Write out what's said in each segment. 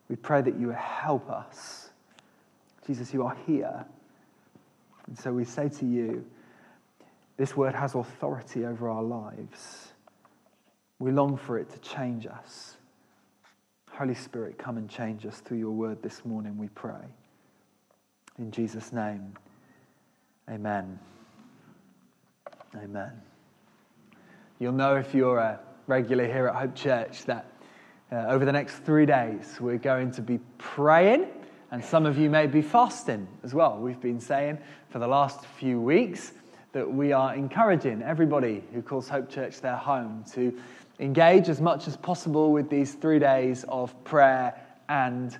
We pray that you would help us. Jesus, you are here. And so we say to you, this word has authority over our lives. We long for it to change us. Holy Spirit, come and change us through your word this morning, we pray. In Jesus' name, amen. Amen. You'll know if you're a regular here at Hope Church that over the next 3 days we're going to be praying, and some of you may be fasting as well. We've been saying for the last few weeks that we are encouraging everybody who calls Hope Church their home to engage as much as possible with these 3 days of prayer and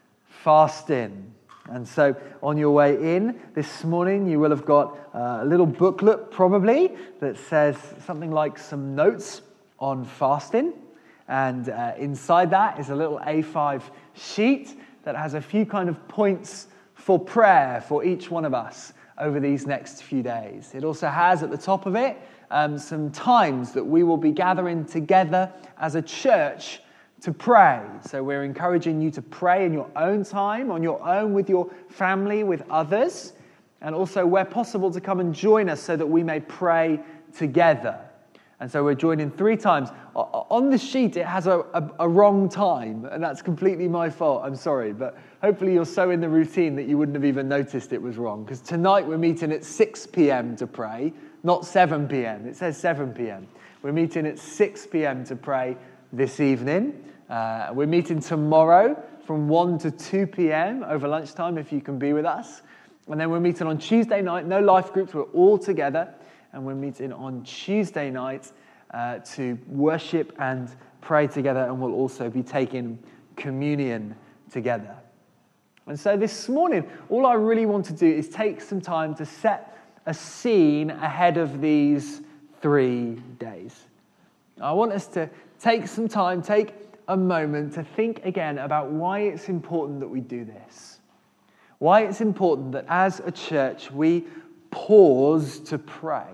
fasting. And so on your way in this morning, you will have got a little booklet probably that says something like some notes on fasting. And inside that is a little A5 sheet that has a few kind of points for prayer for each one of us over these next few days. It also has at the top of it some times that we will be gathering together as a church to pray. So we're encouraging you to pray in your own time, on your own, with your family, with others, and also where possible to come and join us so that we may pray together. And so we're joining 3 times. On the sheet it has a wrong time, and that's completely my fault, I'm sorry, but hopefully you're so in the routine that you wouldn't have even noticed it was wrong, because tonight we're meeting at 6 p.m. to pray, not 7 p.m. It says 7 p.m. We're meeting at 6 p.m. to pray this evening. We're meeting tomorrow from 1 to 2 p.m. over lunchtime if you can be with us. And then we're meeting on Tuesday night, no life groups, we're all together. And we're meeting on Tuesday night to worship and pray together, and we'll also be taking communion together. And so this morning, all I really want to do is take some time to set a scene ahead of these 3 days. I want us to take some time, take a moment to think again about why it's important that we do this. Why it's important that as a church we pause to pray.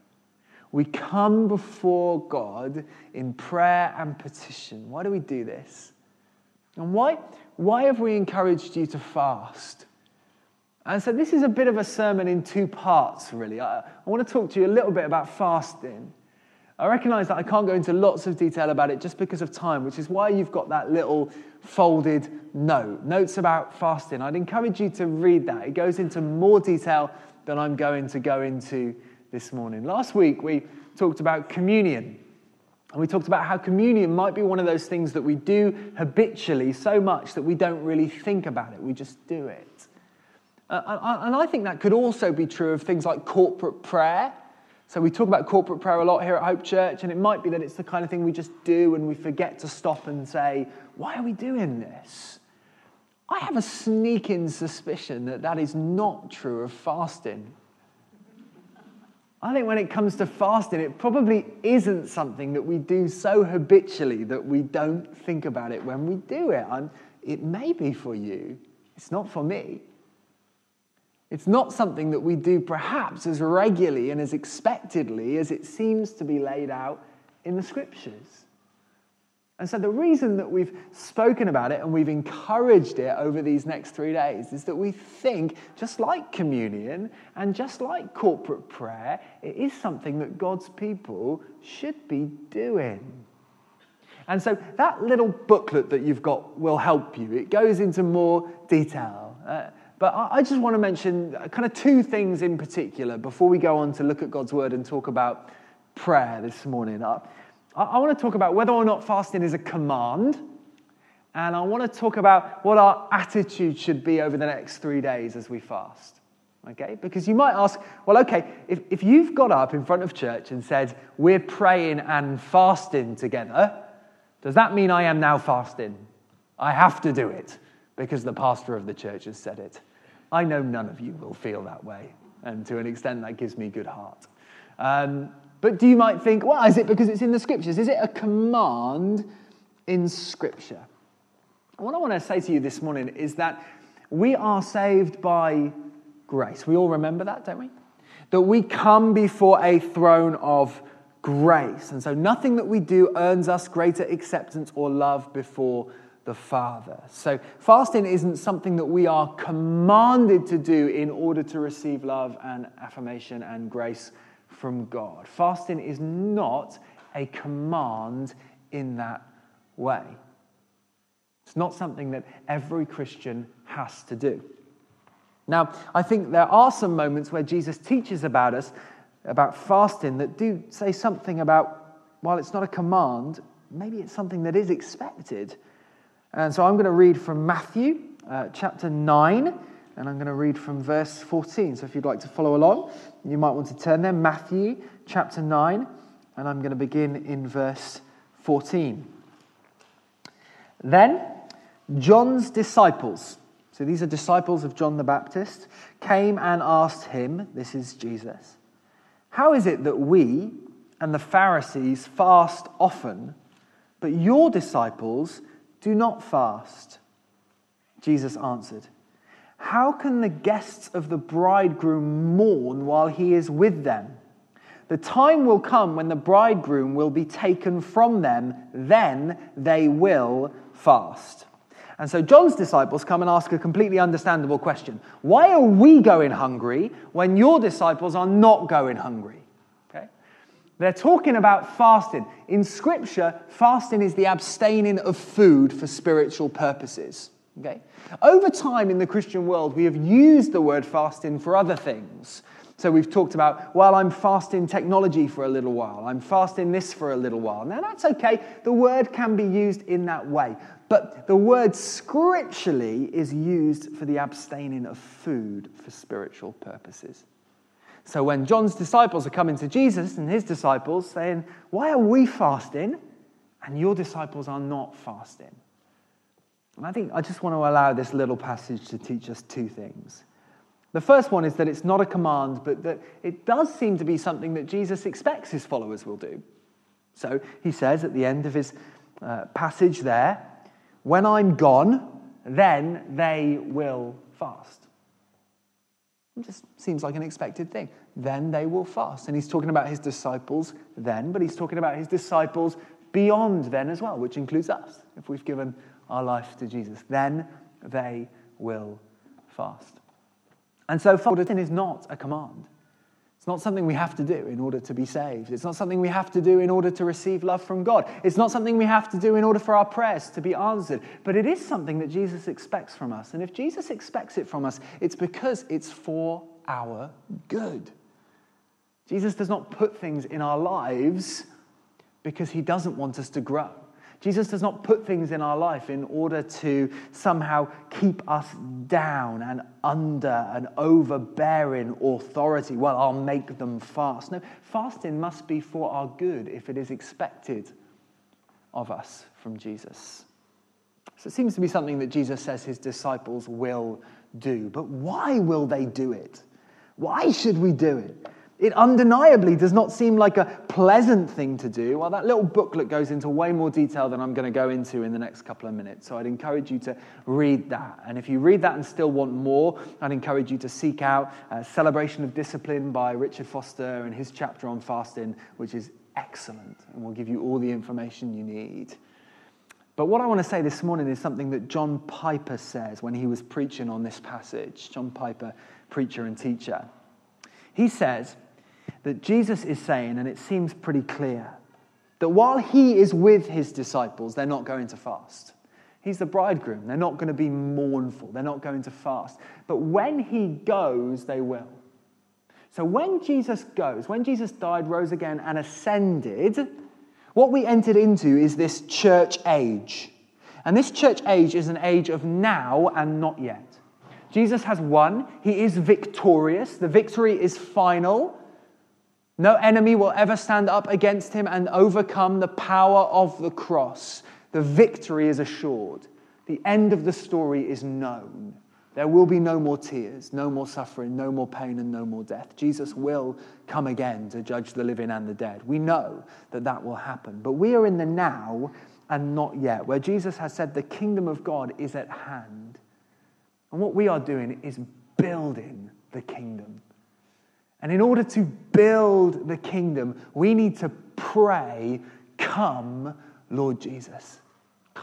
We come before God in prayer and petition. Why do we do this? And why have we encouraged you to fast? And so this is a bit of a sermon in 2 parts, really. I want to talk to you a little bit about fasting. I recognise that I can't go into lots of detail about it just because of time, which is why you've got that little folded note. Notes about fasting. I'd encourage you to read that. It goes into more detail than I'm going to go into this morning. Last week we talked about communion. And we talked about how communion might be one of those things that we do habitually so much that we don't really think about it. We just do it. And I think that could also be true of things like corporate prayer. So we talk about corporate prayer a lot here at Hope Church, and it might be that it's the kind of thing we just do and we forget to stop and say, why are we doing this? I have a sneaking suspicion that that is not true of fasting. I think when it comes to fasting, it probably isn't something that we do so habitually that we don't think about it when we do it. It may be for you. It's not for me. It's not something that we do perhaps as regularly and as expectedly as it seems to be laid out in the Scriptures. And so the reason that we've spoken about it and we've encouraged it over these next 3 days is that we think, just like communion and just like corporate prayer, it is something that God's people should be doing. And so that little booklet that you've got will help you. It goes into more detail. But I just want to mention kind of 2 things in particular before we go on to look at God's Word and talk about prayer this morning. I want to talk about whether or not fasting is a command, and I want to talk about what our attitude should be over the next 3 days as we fast. Okay? Because you might ask, well, okay, if you've got up in front of church and said, we're praying and fasting together, does that mean I am now fasting? I have to do it because the pastor of the church has said it. I know none of you will feel that way, and to an extent that gives me good heart. But you might think, well, is it because it's in the Scriptures? Is it a command in Scripture? What I want to say to you this morning is that we are saved by grace. We all remember that, don't we? That we come before a throne of grace. And so nothing that we do earns us greater acceptance or love before the Father. So fasting isn't something that we are commanded to do in order to receive love and affirmation and grace from God. Fasting is not a command in that way. It's not something that every Christian has to do. Now, I think there are some moments where Jesus teaches about fasting that do say something about, while it's not a command, maybe it's something that is expected. And so I'm going to read from Matthew chapter 9, and I'm going to read from verse 14. So if you'd like to follow along, you might want to turn there. Matthew chapter 9, and I'm going to begin in verse 14. Then John's disciples, so these are disciples of John the Baptist, came and asked him, this is Jesus, "How is it that we and the Pharisees fast often, but your disciples do not fast?" Jesus answered, "How can the guests of the bridegroom mourn while he is with them? The time will come when the bridegroom will be taken from them, then they will fast." And so John's disciples come and ask a completely understandable question. Why are we going hungry when your disciples are not going hungry? They're talking about fasting. In Scripture, fasting is the abstaining of food for spiritual purposes. Okay? Over time in the Christian world, we have used the word fasting for other things. So we've talked about, well, I'm fasting technology for a little while. I'm fasting this for a little while. Now, that's okay. The word can be used in that way. But the word scripturally is used for the abstaining of food for spiritual purposes. So when John's disciples are coming to Jesus and his disciples saying, "Why are we fasting and your disciples are not fasting?" And I think I just want to allow this little passage to teach us two things. The first one is that it's not a command, but that it does seem to be something that Jesus expects his followers will do. So he says at the end of his passage there, "When I'm gone, then they will fast." It just seems like an expected thing. Then they will fast. And he's talking about his disciples then, but he's talking about his disciples beyond then as well, which includes us, if we've given our life to Jesus. Then they will fast. And so fasting is not a command. It's not something we have to do in order to be saved. It's not something we have to do in order to receive love from God. It's not something we have to do in order for our prayers to be answered. But it is something that Jesus expects from us. And if Jesus expects it from us, it's because it's for our good. Jesus does not put things in our lives because he doesn't want us to grow. Jesus does not put things in our life in order to somehow keep us down and under an overbearing authority. Well, I'll make them fast. No, fasting must be for our good if it is expected of us from Jesus. So it seems to be something that Jesus says his disciples will do. But why will they do it? Why should we do it? It undeniably does not seem like a pleasant thing to do. Well, that little booklet goes into way more detail than I'm going to go into in the next couple of minutes. So I'd encourage you to read that. And if you read that and still want more, I'd encourage you to seek out Celebration of Discipline by Richard Foster and his chapter on fasting, which is excellent and will give you all the information you need. But what I want to say this morning is something that John Piper says when he was preaching on this passage. John Piper, preacher and teacher. He says that Jesus is saying, and it seems pretty clear, that while he is with his disciples, they're not going to fast. He's the bridegroom. They're not going to be mournful. They're not going to fast. But when he goes, they will. So when Jesus goes, when Jesus died, rose again, and ascended, what we entered into is this church age. And this church age is an age of now and not yet. Jesus has won. He is victorious. The victory is final. No enemy will ever stand up against him and overcome the power of the cross. The victory is assured. The end of the story is known. There will be no more tears, no more suffering, no more pain, and no more death. Jesus will come again to judge the living and the dead. We know that that will happen. But we are in the now and not yet, where Jesus has said the kingdom of God is at hand. And what we are doing is building the kingdom. And in order to build the kingdom, we need to pray, "Come, Lord Jesus.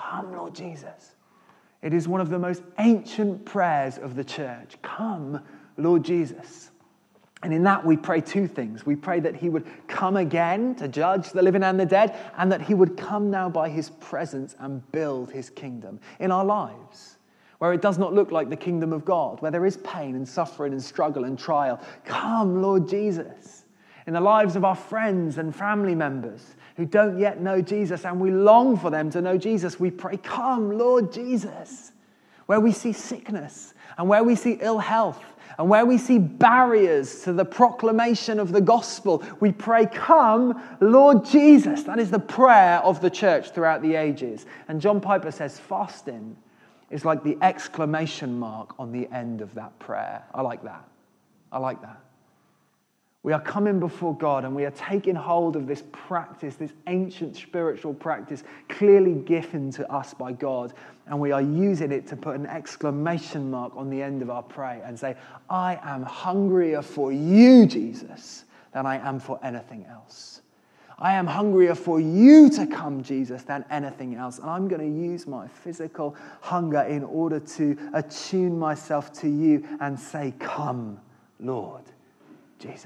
come, Lord Jesus. It is one of the most ancient prayers of the church. Come, Lord Jesus. And in that we pray two things. We pray that he would come again to judge the living and the dead, and that he would come now by his presence and build his kingdom in our lives, where it does not look like the kingdom of God, where there is pain and suffering and struggle and trial. Come, Lord Jesus. In the lives of our friends and family members who don't yet know Jesus, and we long for them to know Jesus, we pray, come, Lord Jesus. Where we see sickness and where we see ill health, and where we see barriers to the proclamation of the gospel, we pray, come, Lord Jesus. That is the prayer of the church throughout the ages. And John Piper says fasting is like the exclamation mark on the end of that prayer. I like that. I like that. We are coming before God and we are taking hold of this practice, this ancient spiritual practice, clearly given to us by God. And we are using it to put an exclamation mark on the end of our prayer and say, I am hungrier for you, Jesus, than I am for anything else. I am hungrier for you to come, Jesus, than anything else. And I'm going to use my physical hunger in order to attune myself to you and say, come, Lord Jesus.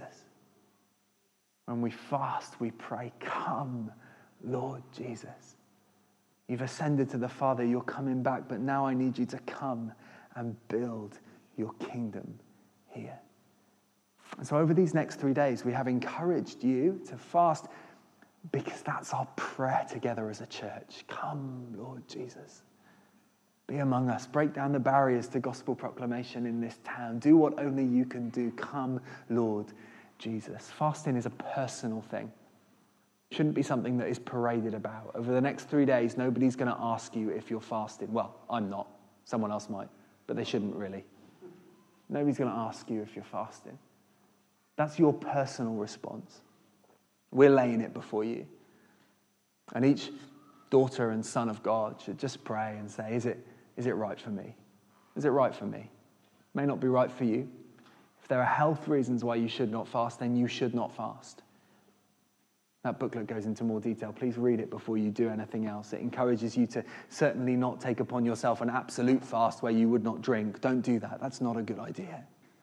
When we fast, we pray, come, Lord Jesus. You've ascended to the Father, you're coming back, but now I need you to come and build your kingdom here. And so over these next 3 days, we have encouraged you to fast because that's our prayer together as a church. Come, Lord Jesus. Be among us. Break down the barriers to gospel proclamation in this town. Do what only you can do. Come, Lord Jesus. Fasting is a personal thing. It shouldn't be something that is paraded about. Over the next 3 days, nobody's going to ask you if you're fasting. Well, I'm not. Someone else might, but they shouldn't really. Nobody's going to ask you if you're fasting. That's your personal response. We're laying it before you. And each daughter and son of God should just pray and say, is it right for me? Is it right for me? It may not be right for you. If there are health reasons why you should not fast, then you should not fast. That booklet goes into more detail. Please read it before you do anything else. It encourages you to certainly not take upon yourself an absolute fast where you would not drink. Don't do that. That's not a good idea.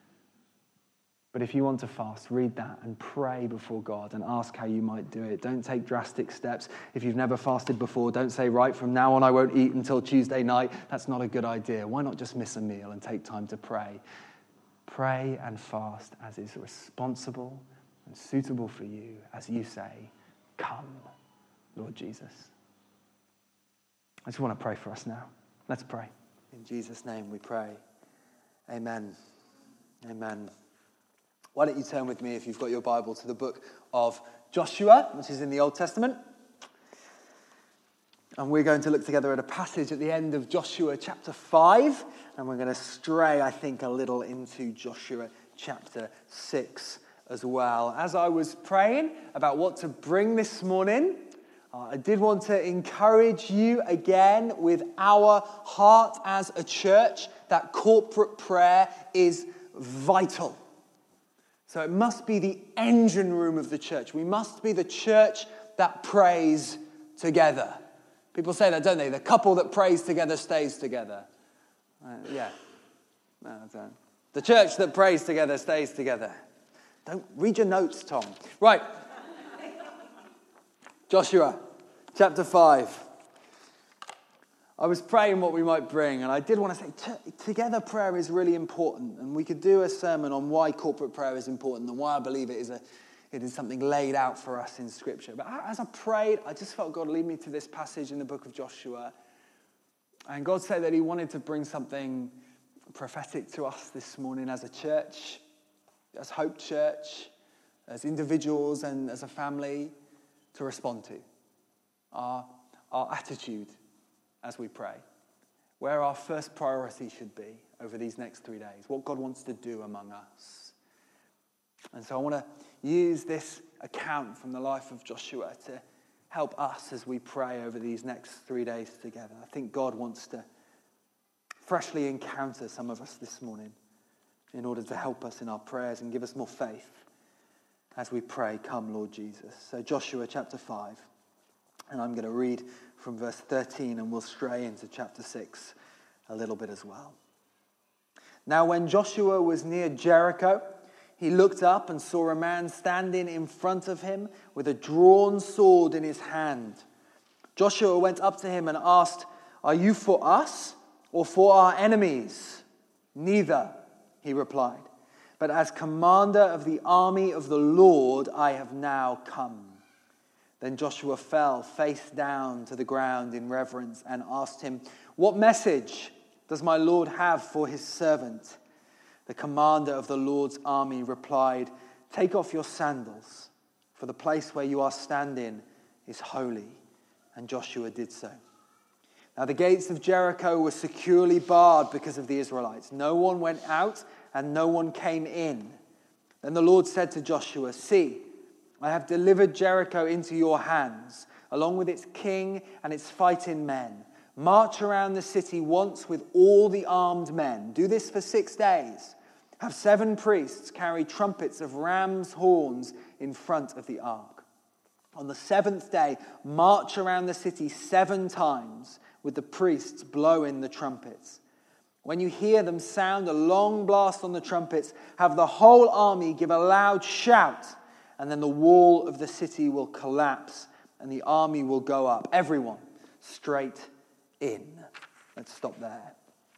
But if you want to fast, read that and pray before God and ask how you might do it. Don't take drastic steps. If you've never fasted before, don't say, right, from now on I won't eat until Tuesday night. That's not a good idea. Why not just miss a meal and take time to pray? Pray and fast as is responsible and suitable for you as you say, come, Lord Jesus. I just want to pray for us now. Let's pray. In Jesus' name we pray. Amen. Amen. Why don't you turn with me, if you've got your Bible, to the book of Joshua, which is in the Old Testament. And we're going to look together at a passage at the end of Joshua chapter 5. And we're going to stray, I think, a little into Joshua chapter 6 as well. As I was praying about what to bring this morning, I did want to encourage you again with our heart as a church that corporate prayer is vital. So it must be the engine room of the church. We must be the church that prays together. People say that, don't they? The couple that prays together stays together. Yeah. No, I don't. The church that prays together stays together. Don't read your notes, Tom. Right. Joshua, chapter 5. I was praying what we might bring, and I did want to say, together prayer is really important, and we could do a sermon on why corporate prayer is important and why I believe it is something laid out for us in Scripture. But as I prayed, I just felt God lead me to this passage in the book of Joshua, and God said that he wanted to bring something prophetic to us this morning as a church, as Hope Church, as individuals and as a family to respond to. Our attitude as we pray, where our first priority should be over these next 3 days, what God wants to do among us. And so I want to use this account from the life of Joshua to help us as we pray over these next 3 days together. I think God wants to freshly encounter some of us this morning in order to help us in our prayers and give us more faith as we pray, come Lord Jesus. So Joshua chapter 5. And I'm going to read from verse 13 and we'll stray into chapter 6 a little bit as well. Now when Joshua was near Jericho, he looked up and saw a man standing in front of him with a drawn sword in his hand. Joshua went up to him and asked, "Are you for us or for our enemies?" "Neither," he replied, "but as commander of the army of the Lord I have now come." Then Joshua fell face down to the ground in reverence and asked him, "What message does my Lord have for his servant?" The commander of the Lord's army replied, "Take off your sandals, for the place where you are standing is holy." And Joshua did so. Now the gates of Jericho were securely barred because of the Israelites. No one went out and no one came in. Then the Lord said to Joshua, "See, I have delivered Jericho into your hands, along with its king and its fighting men. March around the city once with all the armed men. Do this for 6 days. Have 7 priests carry trumpets of ram's horns in front of the ark. On the 7th day, march around the city 7 times with the priests blowing the trumpets. When you hear them sound a long blast on the trumpets, have the whole army give a loud shout, and then the wall of the city will collapse and the army will go up, everyone, straight in." Let's stop there.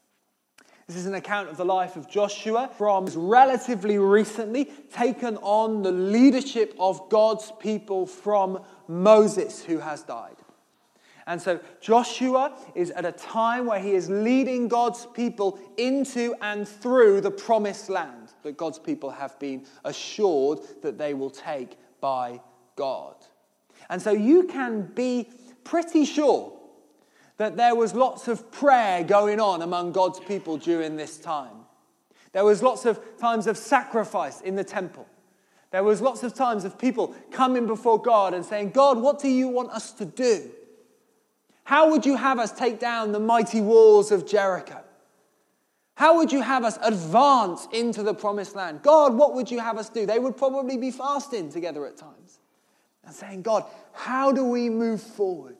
This is an account of the life of Joshua from relatively recently taken on the leadership of God's people from Moses, who has died. And so Joshua is at a time where he is leading God's people into and through the promised land that God's people have been assured that they will take by God. And so you can be pretty sure that there was lots of prayer going on among God's people during this time. There was lots of times of sacrifice in the temple. There was lots of times of people coming before God and saying, "God, what do you want us to do? How would you have us take down the mighty walls of Jericho? How would you have us advance into the promised land? God, what would you have us do?" They would probably be fasting together at times and saying, "God, how do we move forward?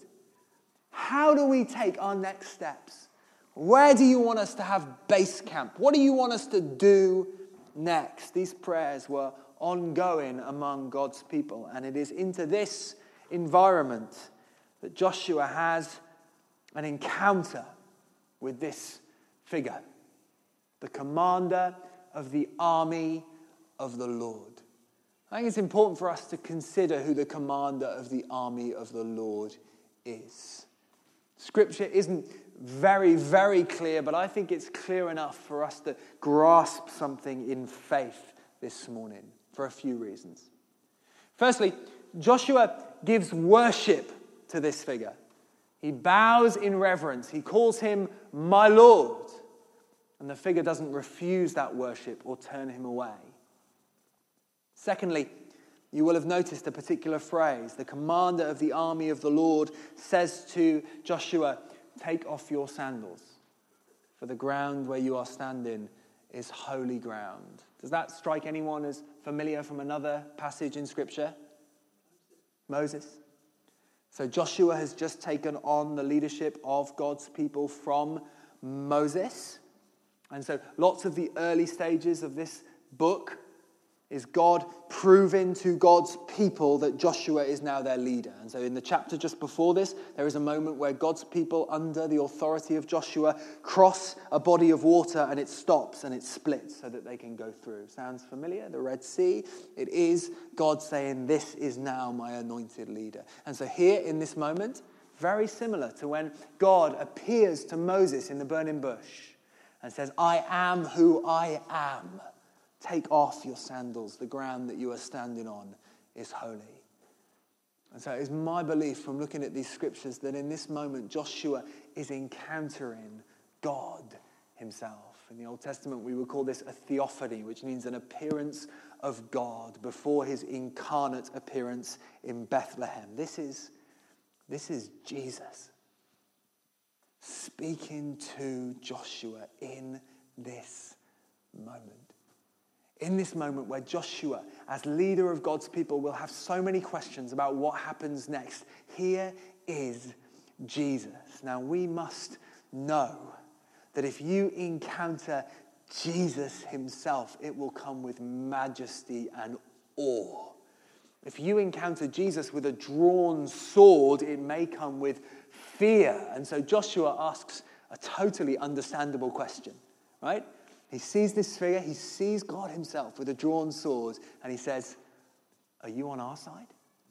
How do we take our next steps? Where do you want us to have base camp? What do you want us to do next?" These prayers were ongoing among God's people. And it is into this environment that Joshua has an encounter with this figure, the commander of the army of the Lord. I think it's important for us to consider who the commander of the army of the Lord is. Scripture isn't very, very clear, but I think it's clear enough for us to grasp something in faith this morning for a few reasons. Firstly, Joshua gives worship to this figure. He bows in reverence. He calls him "my Lord." And the figure doesn't refuse that worship or turn him away. Secondly, you will have noticed a particular phrase. The commander of the army of the Lord says to Joshua, "Take off your sandals, for the ground where you are standing is holy ground." Does that strike anyone as familiar from another passage in Scripture? Moses. So Joshua has just taken on the leadership of God's people from Moses. And so lots of the early stages of this book is God proving to God's people that Joshua is now their leader. And so in the chapter just before this, there is a moment where God's people, under the authority of Joshua, cross a body of water and it stops and it splits so that they can go through. Sounds familiar? The Red Sea. It is God saying, "This is now my anointed leader." And so here in this moment, very similar to when God appears to Moses in the burning bush and says, "I am who I am. Take off your sandals. The ground that you are standing on is holy." And so it is my belief from looking at these scriptures that in this moment Joshua is encountering God himself. In the Old Testament we would call this a theophany, which means an appearance of God before his incarnate appearance in Bethlehem. This is Jesus speaking to Joshua in this moment. In this moment where Joshua, as leader of God's people, will have so many questions about what happens next. Here is Jesus. Now, we must know that if you encounter Jesus himself, it will come with majesty and awe. If you encounter Jesus with a drawn sword, it may come with fear. And so Joshua asks a totally understandable question, right? He sees this figure, he sees God himself with a drawn sword, and he says, are you on our side?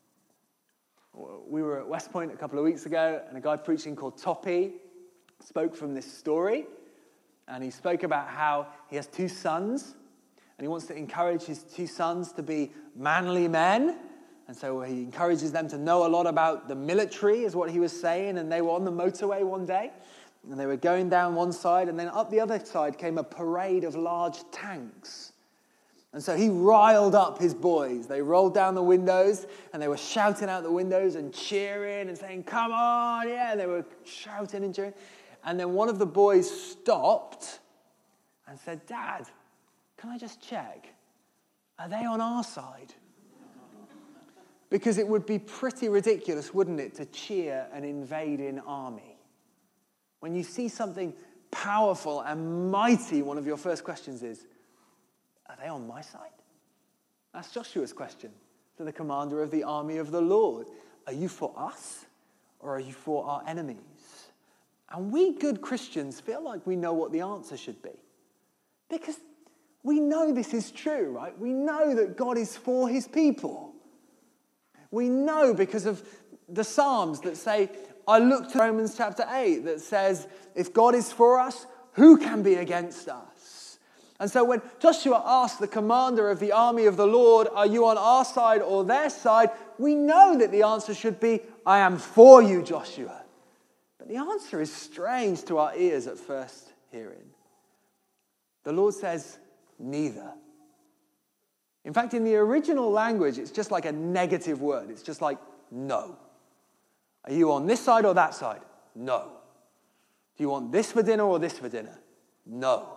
We were at West Point a couple of weeks ago, and a guy preaching called Toppy spoke from this story, and he spoke about how he has 2 sons, and he wants to encourage his 2 sons to be manly men. And so he encourages them to know a lot about the military, is what he was saying. And they were on the motorway one day, and they were going down one side, and then up the other side came a parade of large tanks. And so he riled up his boys. They rolled down the windows, and they were shouting out the windows and cheering and saying, come on, yeah. And they were shouting and cheering. And then one of the boys stopped and said, Dad, can I just check? Are they on our side? Because it would be pretty ridiculous, wouldn't it, to cheer an invading army. When you see something powerful and mighty, one of your first questions is, are they on my side? That's Joshua's question to the commander of the army of the Lord. Are you for us, or are you for our enemies? And we good Christians feel like we know what the answer should be. Because we know this is true, right? We know that God is for his people. We know because of the Psalms that say, I look to Romans chapter 8 that says, if God is for us, who can be against us? And so when Joshua asked the commander of the army of the Lord, are you on our side or their side? We know that the answer should be, I am for you, Joshua. But the answer is strange to our ears at first hearing. The Lord says, neither. In fact, in the original language, it's just like a negative word. It's just like, no. Are you on this side or that side? No. Do you want this for dinner or this for dinner? No.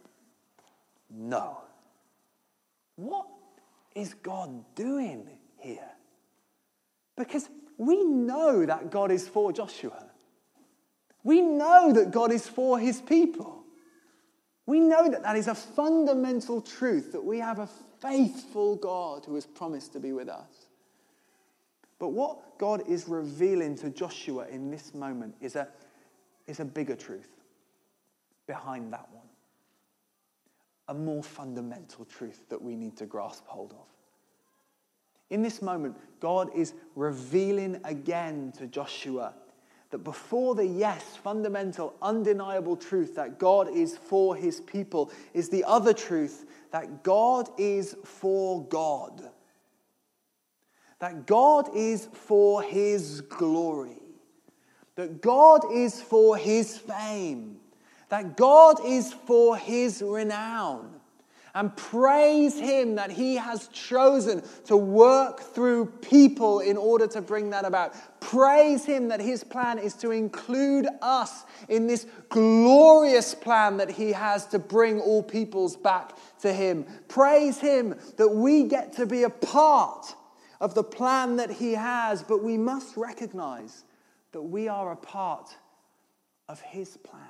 No. What is God doing here? Because we know that God is for Joshua. We know that God is for his people. We know that that is a fundamental truth, that we have a faithful God who has promised to be with us. But what God is revealing to Joshua in this moment is a bigger truth behind that one. A more fundamental truth that we need to grasp hold of. In this moment, God is revealing again to Joshua that before the yes, fundamental, undeniable truth that God is for his people is the other truth that God is for God. That God is for his glory. That God is for his fame. That God is for his renown. And praise him that he has chosen to work through people in order to bring that about. Praise him that his plan is to include us in this glorious plan that he has to bring all peoples back to him. Praise him that we get to be a part of the plan that he has, but we must recognize that we are a part of his plan.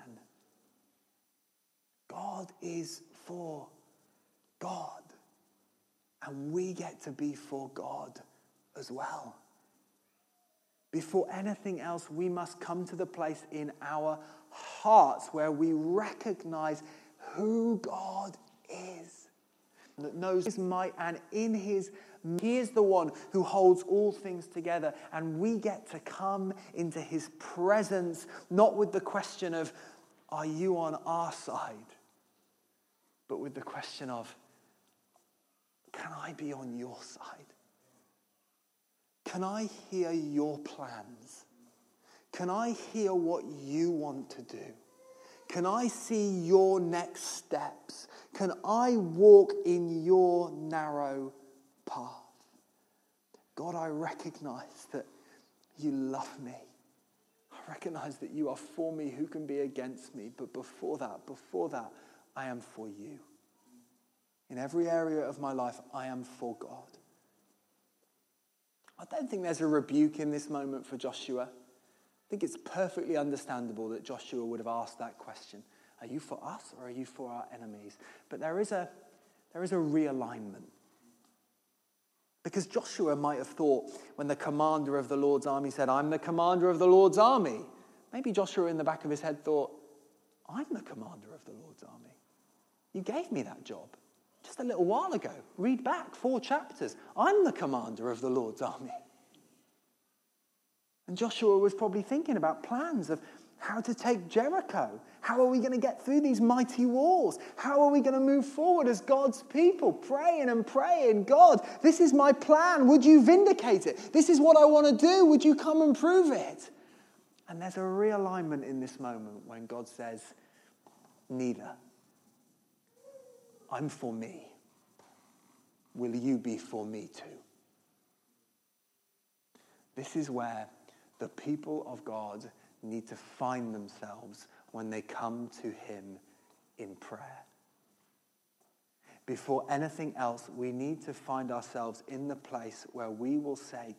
God is for God, and we get to be for God as well. Before anything else, we must come to the place in our hearts where we recognize who God is, that knows his might, and in his he is the one who holds all things together, and we get to come into his presence not with the question of, are you on our side? But with the question of, can I be on your side? Can I hear your plans? Can I hear what you want to do? Can I see your next steps? Can I walk in your narrow path? God, I recognize that you love me. I recognize that you are for me. Who can be against me? But before that, I am for you. In every area of my life, I am for God. I don't think there's a rebuke in this moment for Joshua. think it's perfectly understandable that Joshua would have asked that question. Are you for us or are you for our enemies? But there is a realignment. Because Joshua might have thought when the commander of the Lord's army said, I'm the commander of the Lord's army. Maybe Joshua in the back of his head thought, I'm the commander of the Lord's army. You gave me that job just a little while ago. Read back 4 chapters. I'm the commander of the Lord's army. And Joshua was probably thinking about plans of how to take Jericho. How are we going to get through these mighty walls? How are we going to move forward as God's people? Praying and praying. God, this is my plan. Would you vindicate it? This is what I want to do. Would you come and prove it? And there's a realignment in this moment when God says, neither. I'm for me. Will you be for me too? This is where the people of God need to find themselves when they come to him in prayer. Before anything else, we need to find ourselves in the place where we will say,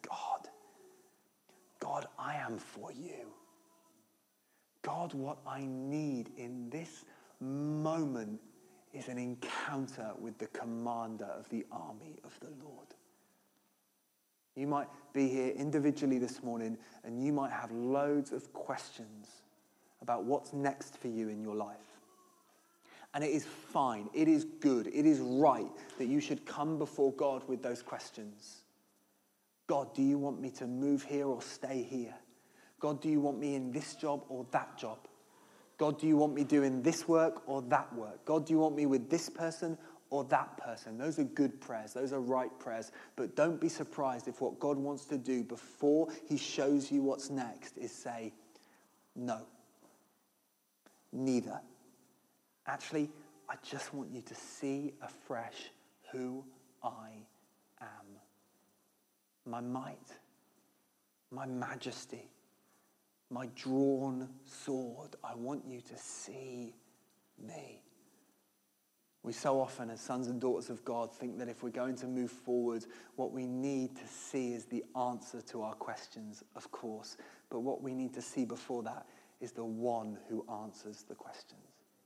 God, I am for you. God, what I need in this moment is an encounter with the commander of the army of the Lord. You might be here individually this morning and you might have loads of questions about what's next for you in your life. And it is fine, it is good, it is right that you should come before God with those questions. God, do you want me to move here or stay here? God, do you want me in this job or that job? God, do you want me doing this work or that work? God, do you want me with this person or that person? Those are good prayers. Those are right prayers. But don't be surprised if what God wants to do before he shows you what's next is say, no, neither. Actually, I just want you to see afresh who I am. My might, my majesty, my drawn sword. I want you to see me. We so often, as sons and daughters of God, think that if we're going to move forward, what we need to see is the answer to our questions, of course. But what we need to see before that is the one who answers the questions.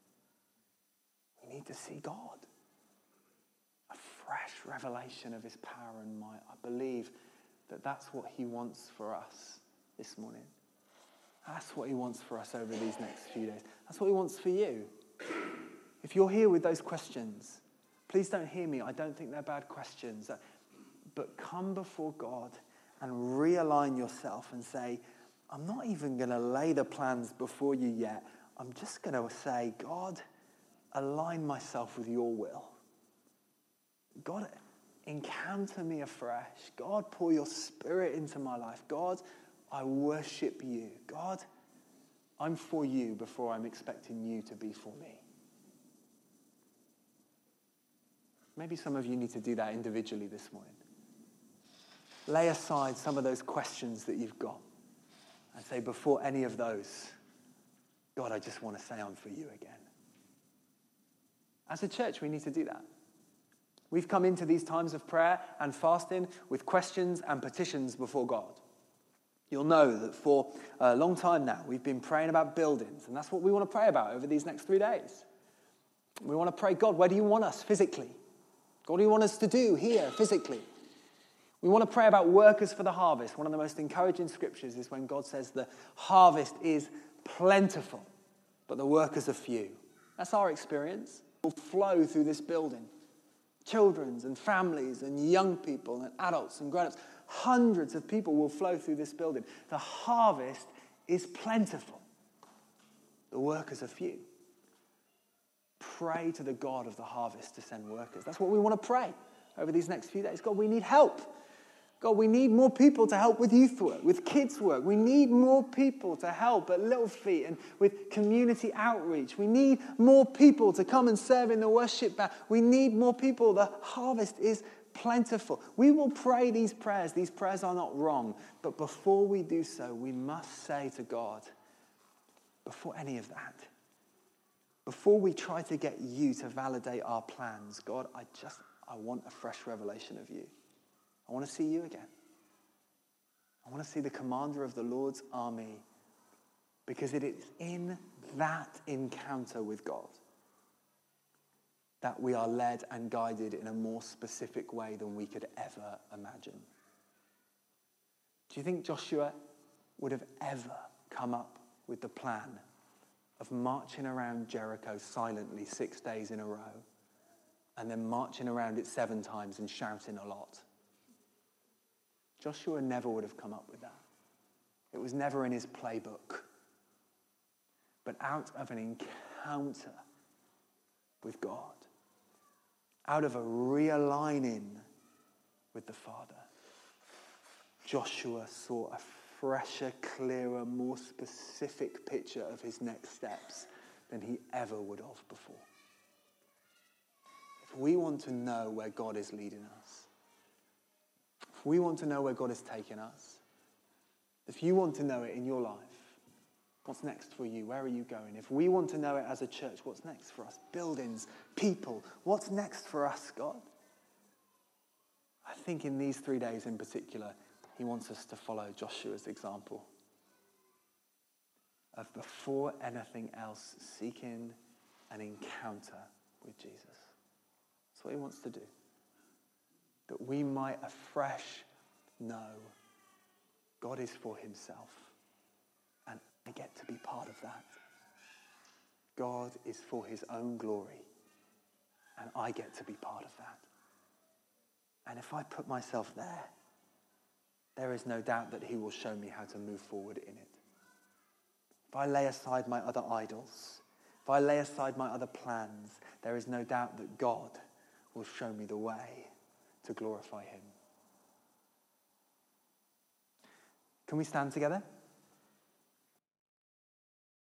We need to see God. A fresh revelation of his power and might. I believe that that's what he wants for us this morning. That's what he wants for us over these next few days. That's what he wants for you. If you're here with those questions, please don't hear me. I don't think they're bad questions. But come before God and realign yourself and say, I'm not even going to lay the plans before you yet. I'm just going to say, God, align myself with your will. God, encounter me afresh. God, pour your spirit into my life. God, I worship you. God, I'm for you before I'm expecting you to be for me. Maybe some of you need to do that individually this morning. Lay aside some of those questions that you've got and say, before any of those, God, I just want to say I'm for you again. As a church, we need to do that. We've come into these times of prayer and fasting with questions and petitions before God. You'll know that for a long time now, we've been praying about buildings, and that's what we want to pray about over these next 3 days. We want to pray, God, where do you want us physically? God, what do you want us to do here physically? We want to pray about workers for the harvest. One of the most encouraging scriptures is when God says the harvest is plentiful, but the workers are few. That's our experience. Will flow through this building. Children's and families and young people and adults and grown-ups. Hundreds of people will flow through this building. The harvest is plentiful. The workers are few. Pray to the God of the harvest to send workers. That's what we want to pray over these next few days. God, we need help. God, we need more people to help with youth work, with kids work. We need more people to help at Little Feet and with community outreach. We need more people to come and serve in the worship band. We need more people. The harvest is plentiful. We will pray these prayers. These prayers are not wrong. But before we do so, we must say to God, before any of that, before we try to get you to validate our plans, God, I want a fresh revelation of you. I want to see you again. I want to see the commander of the Lord's army Because it is in that encounter with God that we are led and guided in a more specific way than we could ever imagine. Do you think Joshua would have ever come up with the plan of marching around Jericho silently 6 days in a row and then marching around it 7 times and shouting a lot? Joshua never would have come up with that. It was never in his playbook. But out of an encounter with God, out of a realigning with the Father, Joshua saw a fresher, clearer, more specific picture of his next steps than he ever would have before. If we want to know where God is leading us, if we want to know where God is taking us, if you want to know it in your life, what's next for you? Where are you going? If we want to know it as a church, what's next for us? Buildings, people, what's next for us, God? I think in these 3 days in particular, he wants us to follow Joshua's example of, before anything else, seeking an encounter with Jesus. That's what he wants to do. That we might afresh know God is for himself, and I get to be part of that. God is for his own glory, and I get to be part of that. And if I put myself there is no doubt that he will show me how to move forward in it. If I lay aside my other idols, if I lay aside my other plans, there is no doubt that God will show me the way to glorify him. Can we stand together?